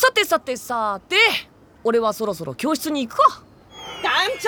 さてさてさて、俺はそろそろ教室に行くか。 団長！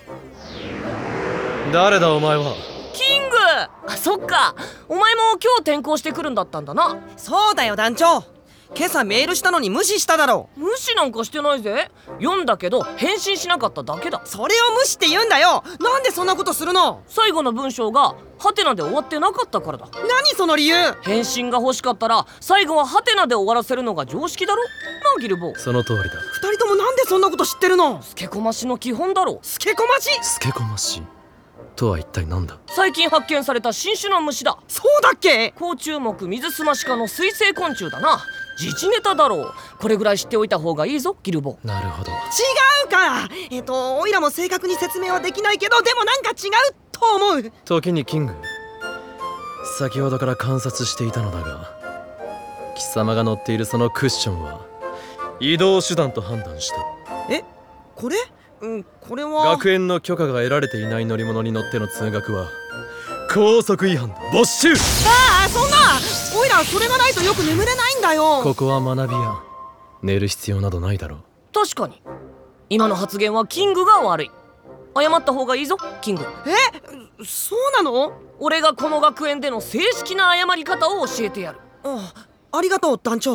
誰だお前は。 キング。あ、そっか、お前も今日転校してくるんだったんだな。 そうだよ団長、今朝メールしたのに無視しただろ。 無視なんかしてないぜ。読んだけど返信しなかっただけだ。 それを無視って言うんだよ。なんでそんなことするの？ 最後の文章がハテナで終わってなかったからだ。 何その理由？ 返信が欲しかったら最後はハテナで終わらせるのが常識だろなあギルボー。 その通りだ。 二人ともなんでそんなこと知ってるの？ スケコマシの基本だろ。 スケコマシ？ スケコマシとは一体何だ。 最近発見された新種の虫だ。 そうだっけ？ 甲虫目水スマシ科の水生昆虫だな。自治ネタだろう。これぐらい知っておいた方がいいぞギルボー。 なるほど。 違うか。おいらも正確に説明はできないけど、でもなんか違うと思う。 時にキング、先ほどから観察していたのだが、貴様が乗っているそのクッションは移動手段と判断した。 え、これ？これは学園の許可が得られていない乗り物に乗っての通学は校則違反だ。没収。 ああ、そんな。おいらそれがないとよく眠れないんだよ。 ここは学びや、寝る必要などないだろう。 確かに今の発言はキングが悪い。謝った方がいいぞキング。 そうなの？ 俺がこの学園での正式な謝り方を教えてやる。 ありがとう団長。 ゴ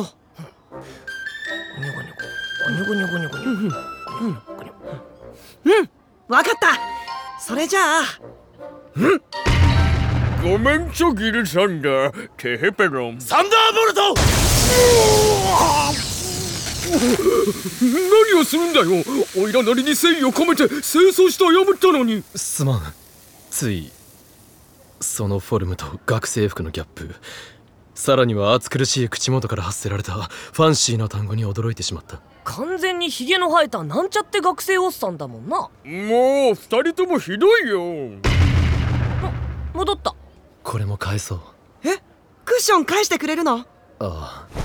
ニョゴニョゴニョゴニョゴニョゴニョゴニョゴニョ。 わかった。それじゃあごめんちょギルサンダー、テヘペロン。 サンダーボルト。 何をするんだよ。おいらなりに誠意を込めて清掃して謝ったのに。 すまん。ついそのフォルムと学生服のギャップ、さらには暑苦しい口元から発せられたファンシーな単語に驚いてしまった。 完全にヒゲの生えたなんちゃって学生おっさんだもんな。 もう二人ともひどいよ。 戻った。 これも返そう。 クッション返してくれるの？ ああ、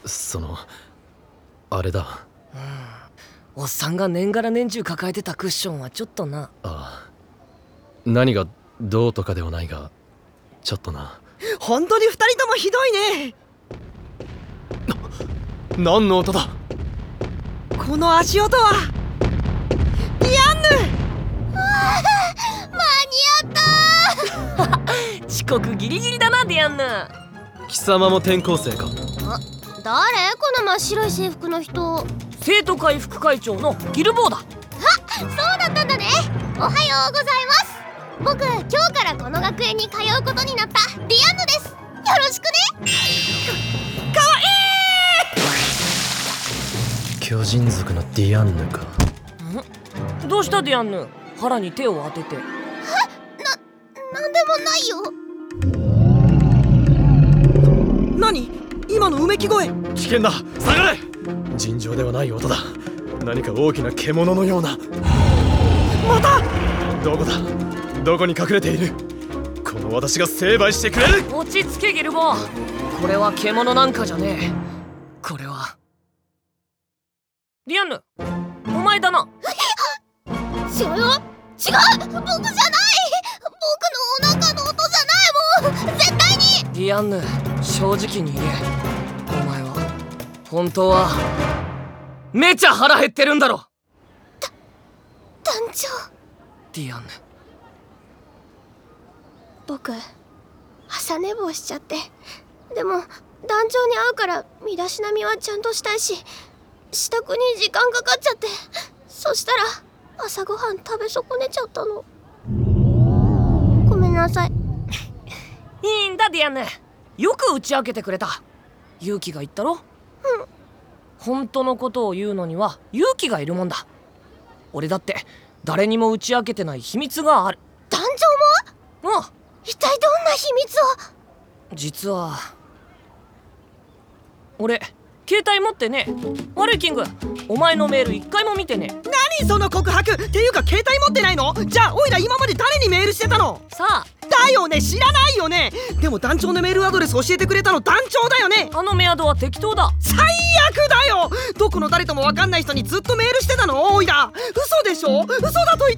あれだ。 おっさんが年がら年中抱えてたクッションはちょっとな。 ああ、何がどうとかではないが、ちょっとな。 本当に二人ともひどいね。 何の音だ。 この足音はディアンヌ。 間に合った。 遅刻ギリギリだなディアンヌ。 貴様も転校生か。 誰？この真っ白い制服の人。 生徒会副会長のギルボーだ。 そうだったんだね。おはようございます。僕、今日からこの学園に通うことになったディアンヌです。よろしくね。 かわいい。 巨人族のディアンヌか。 どうしたディアンヌ。腹に手を当てて。 なんでもないよ。 何？今のうめき声。 危険だ、下がれ。尋常ではない音だ。何か大きな獣のような。 また。 どこだ、どこに隠れている。この私が成敗してくれる。 落ち着けギルボー。これは獣なんかじゃねえ。これはディアンヌ、お前だな。 違うよ。違う、僕じゃない。僕のお腹の音じゃない。もう絶対に。 ディアンヌ、正直に言え。お前は本当はめちゃ腹減ってるんだろ。 団長。 ディアンヌ、 僕朝寝坊しちゃって。でも団長に会うから身だしなみはちゃんとしたいし、支度に時間かかっちゃって。そしたら朝ごはん食べ損ねちゃったの。ごめんなさい。 いいんだディアンヌ、よく打ち明けてくれた。勇気が言ったろ。本当のことを言うのには勇気がいるもんだ。俺だって誰にも打ち明けてない秘密がある。 団長も？ ああ、 一体どんな秘密を？ 実は俺携帯持ってねえ。悪いキング、お前のメール一回も見てねえ。 何その告白っていうか、携帯持ってないの？じゃあおいら今まで誰にメールしてたの？ さあ、 だよね、知らないよね。でも団長のメールアドレス教えてくれたの団長だよね。 あのメアドは適当だ。 最悪だよ。どこの誰とも分かんない人にずっとメールしてたの？おいら嘘でしょ？嘘だと言って。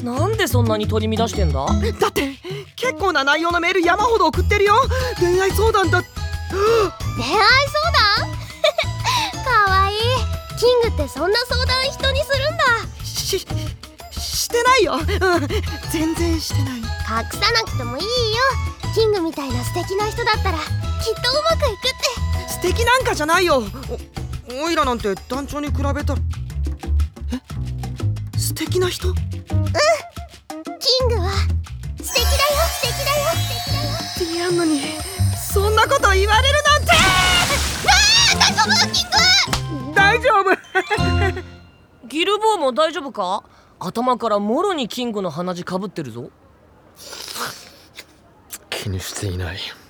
なんでそんなに取り乱してんだ？ だって結構な内容のメール山ほど送ってるよ。恋愛相談だ。 恋愛相談？かわいい。 ってそんな相談人にするんだ。 してないよ、全然してない。 隠さなくてもいいよ。キングみたいな素敵な人だったらきっとうまくいくって。 素敵なんかじゃないよ。おいらなんて団長に比べたら。素敵な人？ キングは素敵だよ、素敵だよ、素敵だよ。 ディアンヌにそんなこと言われるなんて。 大丈夫キング？ 大丈夫ギルボーも大丈夫か？頭からもろにキングの鼻血かぶってるぞ。 気にしていない。